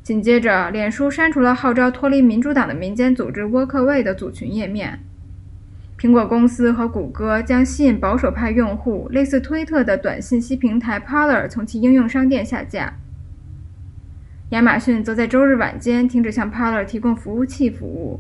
Speaker 10: 紧接着，脸书删除了号召脱离民主党的民间组织 Workaway 的组群页面。苹果公司和谷歌将吸引保守派用户，类似推特的短信息平台 Parler 从其应用商店下架。亚马逊则在周日晚间停止向 Parler 提供服务器服务。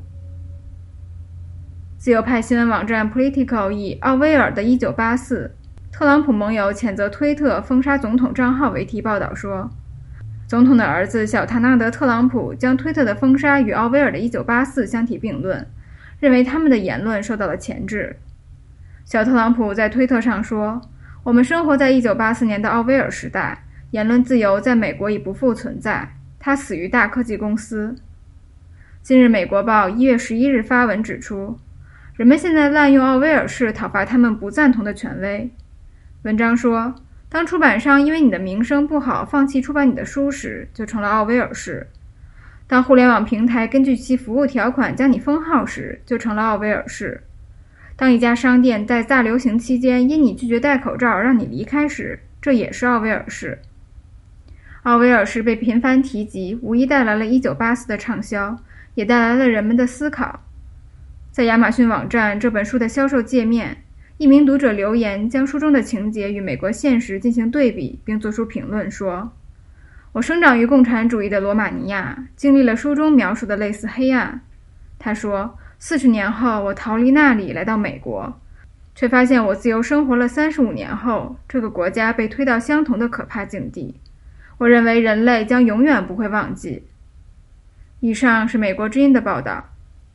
Speaker 10: 自由派新闻网站 Politico 以奥威尔的一九八四，特朗普盟友谴责推特封杀总统账号为题报道说，总统的儿子小唐纳德·特朗普将推特的封杀与奥威尔的一九八四相提并论，认为他们的言论受到了钳制。小特朗普在推特上说，我们生活在一九八四年的奥威尔时代，言论自由在美国已不复存在，他死于大科技公司。今日美国报一月十一日发文指出，人们现在滥用奥威尔式讨伐他们不赞同的权威。文章说，当出版商因为你的名声不好放弃出版你的书时，就成了奥威尔式；当互联网平台根据其服务条款将你封号时，就成了奥威尔式；当一家商店在大流行期间因你拒绝戴口罩而让你离开时，这也是奥威尔式。奥威尔式被频繁提及，无疑带来了一九八四的畅销，也带来了人们的思考。在亚马逊网站这本书的销售界面，一名读者留言将书中的情节与美国现实进行对比，并作出评论说，我生长于共产主义的罗马尼亚，经历了书中描述的类似黑暗。他说，四十年后我逃离那里来到美国，却发现我自由生活了三十五年后，这个国家被推到相同的可怕境地。我认为人类将永远不会忘记。以上是美国之音的报道。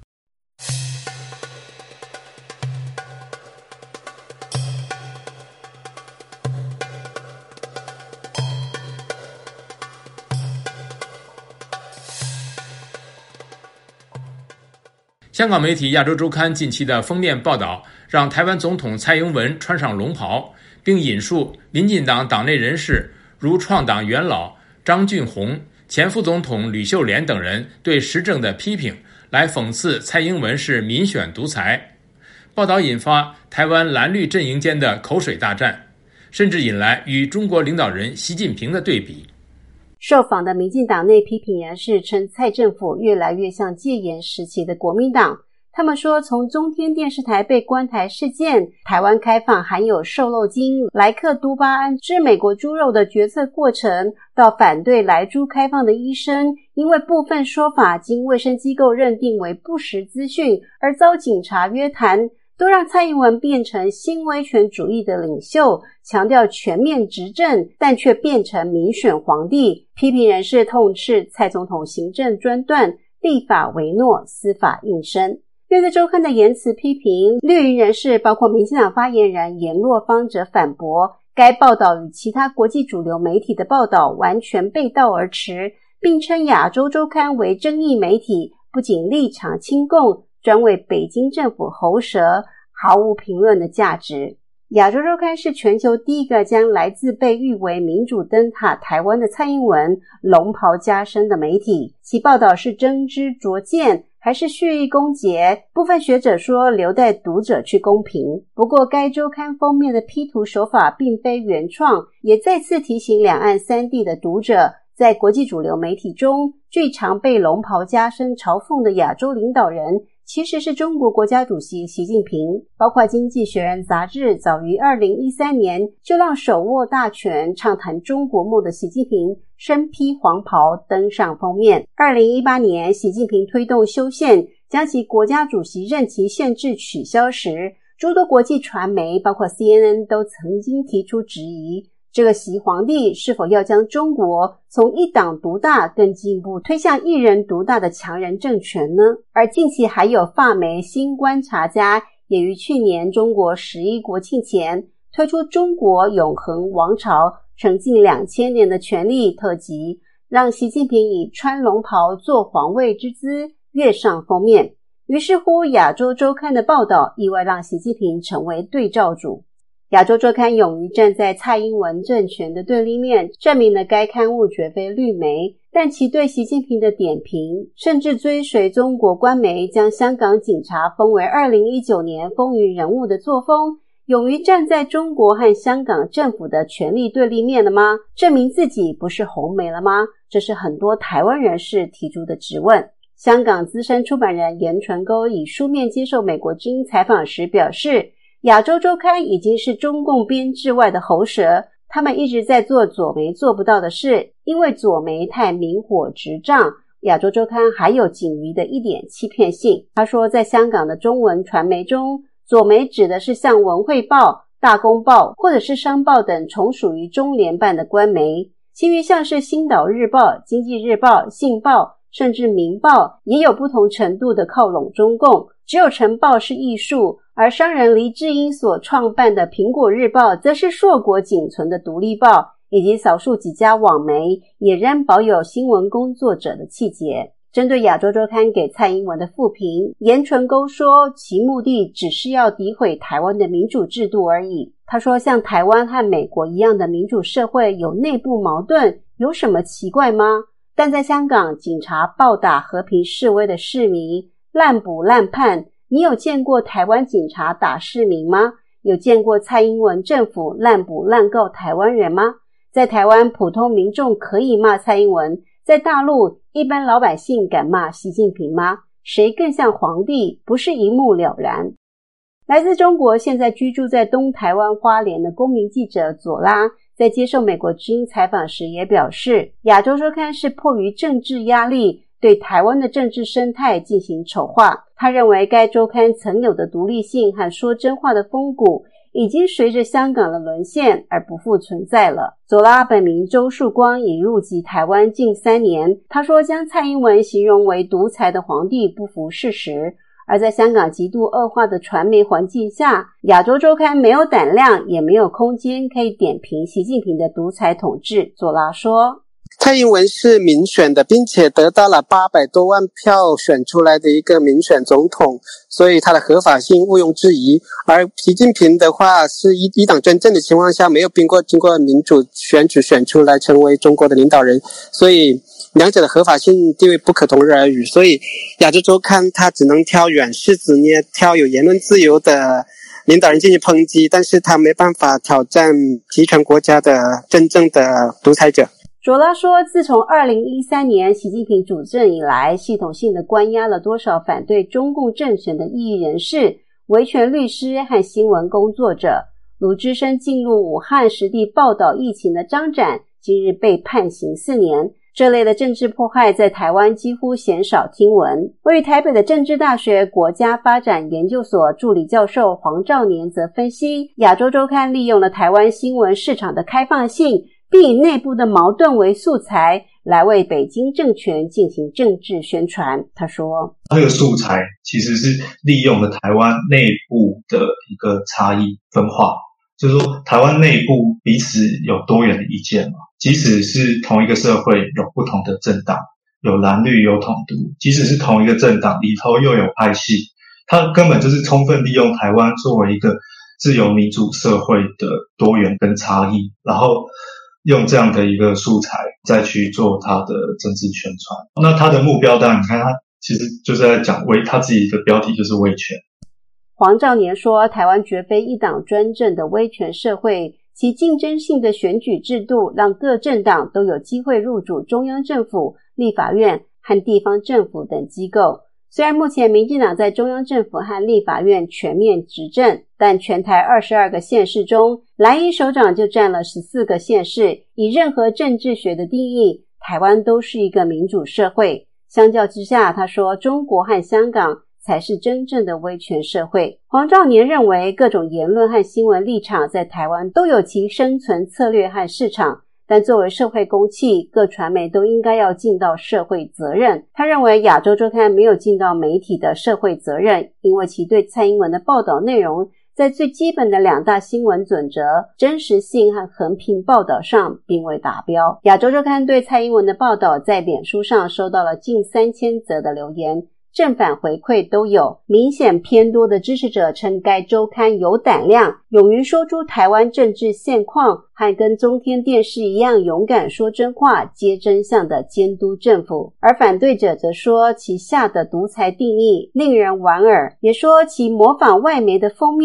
Speaker 3: 香港媒体《亚洲周刊》近期的封面报道，让台湾总统蔡英文穿上龙袍，并引述民进党党内人士如创党元老张俊宏、前副总统吕秀莲等人对时政的批评，来讽刺蔡英文是民选独裁。报道引发台湾蓝绿阵营间的口水大战，甚至引来与中国领导人习近平的对比。
Speaker 11: 受访的民进党内批评人士称，蔡政府越来越像戒严时期的国民党。他们说，从中天电视台被关台事件、台湾开放含有瘦肉精莱克多巴胺之美国猪肉的决策过程，到反对莱猪开放的医生因为部分说法经卫生机构认定为不实资讯而遭警察约谈，都让蔡英文变成新威权主义的领袖，强调全面执政，但却变成民选皇帝。批评人士痛斥蔡总统行政专断、立法唯诺、司法应声。面对周刊的言辞批评，绿营人士包括民进党发言人颜若芳则反驳，该报道与其他国际主流媒体的报道完全背道而驰，并称亚洲周刊为争议媒体，不仅立场亲共，专为北京政府喉舌，毫无评论的价值。亚洲周刊是全球第一个将来自被誉为民主灯塔台湾的蔡英文龙袍加身的媒体，其报道是真知灼见还是蓄意攻讦，部分学者说留待读者去公评。不过该周刊封面的 P 图手法并非原创，也再次提醒两岸三地的读者，在国际主流媒体中最常被龙袍加身嘲讽的亚洲领导人其实是中国国家主席习近平。包括经济学人杂志早于二零一三年就让手握大权畅谈中国梦的习近平身披黄袍登上封面。二零一八年习近平推动修宪，将其国家主席任期限制取消时，诸多国际传媒包括 C N N 都曾经提出质疑，这个习皇帝是否要将中国从一党独大更进一步推向一人独大的强人政权呢？而近期还有法媒新观察家也于去年中国十一国庆前推出中国永恒王朝成近两千年的权力特辑，让习近平以穿龙袍做皇位之姿跃上封面。于是乎亚洲周刊的报道意外让习近平成为对照组。亚洲周刊勇于站在蔡英文政权的对立面，证明了该刊物绝非绿媒，但其对习近平的点评，甚至追随中国官媒将香港警察封为二零一九年风云人物的作风， 勇于站在中国和香港政府的权力对立面了吗？证明自己不是红媒了吗？这是很多台湾人士提出的质问。香港资深出版人严纯沟以书面接受美国之音采访时表示，亚洲周刊已经是中共编制外的喉舌，他们一直在做左媒做不到的事，因为左媒太明火执仗，亚洲周刊还有仅余的一点欺骗性。他说，在香港的中文传媒中，左媒指的是像文汇报、大公报或者是商报等从属于中联办的官媒，其余像是星岛日报、经济日报、信报甚至民报也有不同程度的靠拢中共。只有晨报是艺术，而商人黎智英所创办的苹果日报则是硕果仅存的独立报，以及少数几家网媒也仍保有新闻工作者的气节。针对亚洲周刊给蔡英文的负评，严纯沟说其目的只是要诋毁台湾的民主制度而已。他说，像台湾和美国一样的民主社会有内部矛盾，有什么奇怪吗？但在香港，警察暴打和平示威的市民，滥捕滥判，你有见过台湾警察打市民吗？有见过蔡英文政府滥捕滥告台湾人吗？在台湾，普通民众可以骂蔡英文，在大陆，一般老百姓敢骂习近平吗？谁更像皇帝，不是一目了然。来自中国，现在居住在东台湾花莲的公民记者左拉，在接受美国之音采访时也表示，亚洲周刊是迫于政治压力，对台湾的政治生态进行丑化。他认为该周刊曾有的独立性和说真话的风骨已经随着香港的沦陷而不复存在了。左拉本名周树光，已入籍台湾近三年。他说，将蔡英文形容为独裁的皇帝不符事实，而在香港极度恶化的传媒环境下，亚洲周刊没有胆量也没有空间可以点评习近平的独裁统治。左拉说，
Speaker 12: 蔡英文是民选的，并且得到了八百多万票选出来的一个民选总统，所以他的合法性毋庸置疑。而习近平的话是一一党专政的情况下，没有经过经过民主选举选出来成为中国的领导人，所以两者的合法性地位不可同日而语。所以亚洲周刊他只能挑软柿子捏，挑有言论自由的领导人进行抨击，但是他没办法挑战集权国家的真正的独裁者。
Speaker 11: 卓拉说，自从二零一三年习近平主政以来，系统性的关押了多少反对中共政权的异议人士、维权律师和新闻工作者。鲁智深进入武汉实地报道疫情的张展，今日被判刑四年。这类的政治迫害在台湾几乎鲜少听闻。位于台北的政治大学国家发展研究所助理教授黄兆年则分析，亚洲周刊利用了台湾新闻市场的开放性，并以内部的矛盾为素材来为北京政权进行政治宣传。他说，
Speaker 13: 这个素材其实是利用了台湾内部的一个差异分化，就是说台湾内部彼此有多元的意见嘛，即使是同一个社会有不同的政党，有蓝绿有统独，即使是同一个政党里头又有派系，它根本就是充分利用台湾作为一个自由民主社会的多元跟差异，然后用这样的一个素材再去做他的政治宣传。那他的目标当然你看他其实就是在讲威，他自己的标题就是威权。
Speaker 11: 黄兆年说，台湾绝非一党专政的威权社会，其竞争性的选举制度让各政党都有机会入主中央政府、立法院和地方政府等机构。虽然目前民进党在中央政府和立法院全面执政，但全台二十二个县市中，蓝营首长就占了十四个县市。以任何政治学的定义，台湾都是一个民主社会。相较之下，他说中国和香港才是真正的威权社会。黄兆年认为，各种言论和新闻立场在台湾都有其生存策略和市场，但作为社会公器，各传媒都应该要尽到社会责任。他认为亚洲周刊没有尽到媒体的社会责任，因为其对蔡英文的报道内容在最基本的两大新闻准则真实性和横屏报道上并未达标。亚洲周刊对蔡英文的报道在脸书上收到了近三千则的留言，正反回馈都有。明显偏多的支持者称该周刊有胆量，勇于说出台湾政治现况，和跟中天电视一样勇敢说真话、接真相的监督政府。而反对者则说其下的独裁定义令人莞尔，也说其模仿外媒的封面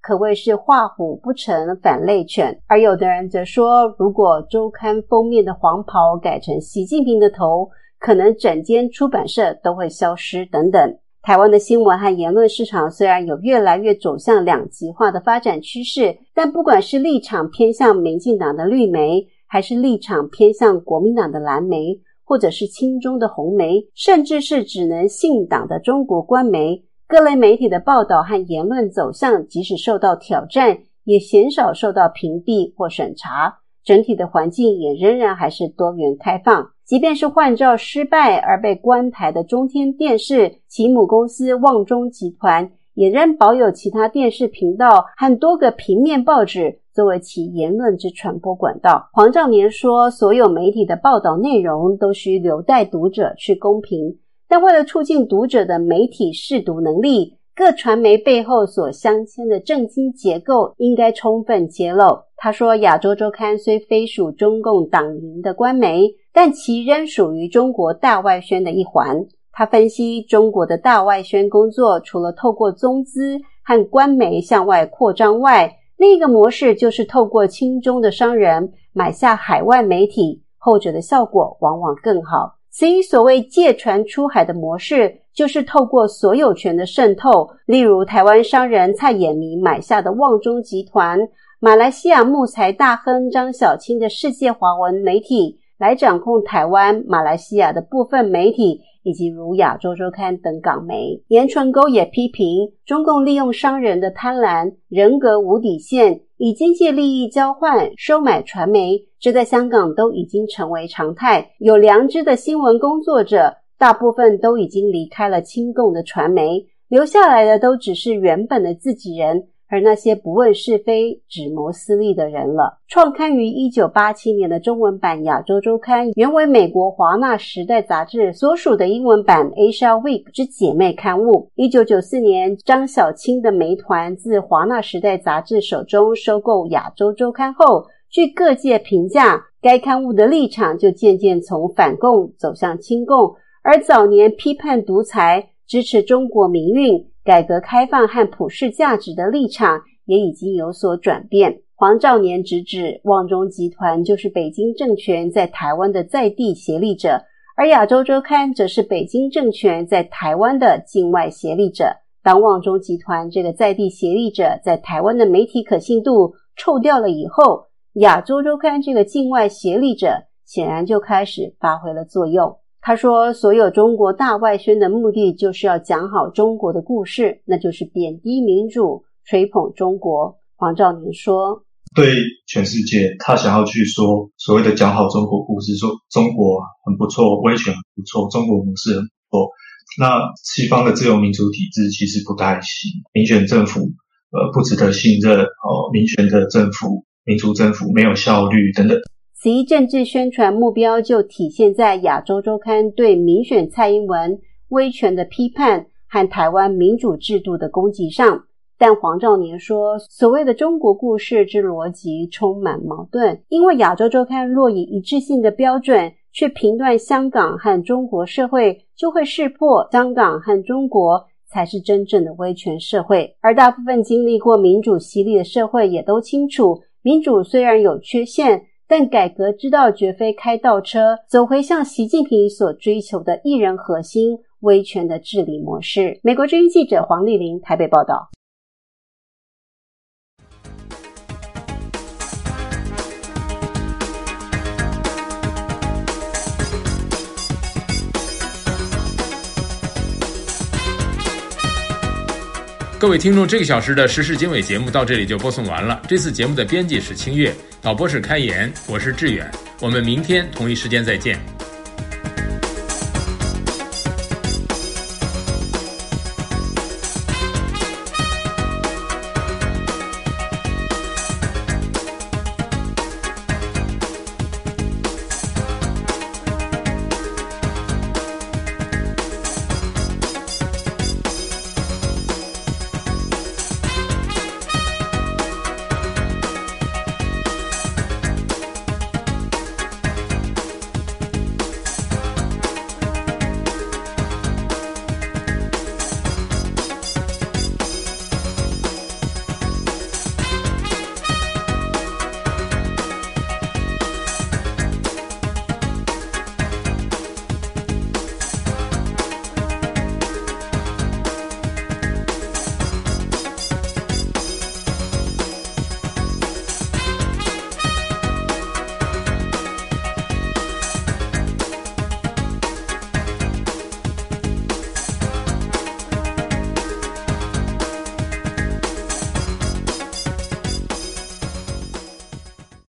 Speaker 11: 可谓是画虎不成反类犬。而有的人则说，如果周刊封面的黄袍改成习近平的头，可能整间出版社都会消失等等。台湾的新闻和言论市场虽然有越来越走向两极化的发展趋势，但不管是立场偏向民进党的绿媒，还是立场偏向国民党的蓝媒，或者是亲中的红媒，甚至是只能信党的中国官媒，各类媒体的报道和言论走向即使受到挑战，也鲜少受到屏蔽或审查，整体的环境也仍然还是多元开放。即便是换照失败而被关台的中天电视，其母公司旺中集团也仍保有其他电视频道和多个平面报纸作为其言论之传播管道。黄兆年说，所有媒体的报道内容都需留待读者去公评，但为了促进读者的媒体识读能力，各传媒背后所镶嵌的政经结构应该充分揭露。他说，亚洲周刊虽非属中共党营的官媒，但其仍属于中国大外宣的一环。他分析，中国的大外宣工作除了透过中资和官媒向外扩张外，另一个模式就是透过亲中的商人买下海外媒体，后者的效果往往更好。此一所谓借船出海的模式，就是透过所有权的渗透，例如台湾商人蔡衍明买下的旺中集团，马来西亚木材大亨张晓清的世界华文媒体，来掌控台湾、马来西亚的部分媒体，以及如亚洲周刊等港媒。严纯沟也批评，中共利用商人的贪婪、人格无底线，以经济利益交换收买传媒，这在香港都已经成为常态。有良知的新闻工作者大部分都已经离开了亲共的传媒，留下来的都只是原本的自己人，而那些不问是非、只谋私利的人了。创刊于一九八七年的中文版亚洲周刊，原为美国华纳时代杂志所属的英文版 Asia Week 之姐妹刊物。一九九四年，张晓清的媒团自华纳时代杂志手中收购亚洲周刊后，据各界评价，该刊物的立场就渐渐从反共走向亲共，而早年批判独裁、支持中国民运、改革开放和普世价值的立场也已经有所转变。黄兆年直指，旺中集团就是北京政权在台湾的在地协力者，而亚洲周刊则是北京政权在台湾的境外协力者。当旺中集团这个在地协力者在台湾的媒体可信度臭掉了以后，亚洲周刊这个境外协力者显然就开始发挥了作用。他说，所有中国大外宣的目的就是要讲好中国的故事，那就是贬低民主，吹捧中国。黄兆年说，
Speaker 13: 对全世界他想要去说所谓的讲好中国故事，说中国很不错，威权很不错，中国模式很不错。那西方的自由民主体制其实不太行，民选政府呃不值得信任，哦，民选的政府、民主政府没有效率等等。
Speaker 11: 此一政治宣传目标就体现在亚洲周刊对民选蔡英文威权的批判和台湾民主制度的攻击上。但黄兆年说，所谓的中国故事之逻辑充满矛盾，因为亚洲周刊若以一致性的标准去评断香港和中国社会，就会识破香港和中国才是真正的威权社会。而大部分经历过民主洗礼的社会也都清楚，民主虽然有缺陷，但改革之道绝非开倒车，走回像习近平所追求的一人核心、威权的治理模式。美国之音记者黄丽玲台北报道。
Speaker 3: 各位听众，这个小时的时事经纬节目到这里就播送完了。这次节目的编辑是清月，导播是开言，我是志远。我们明天同一时间再见。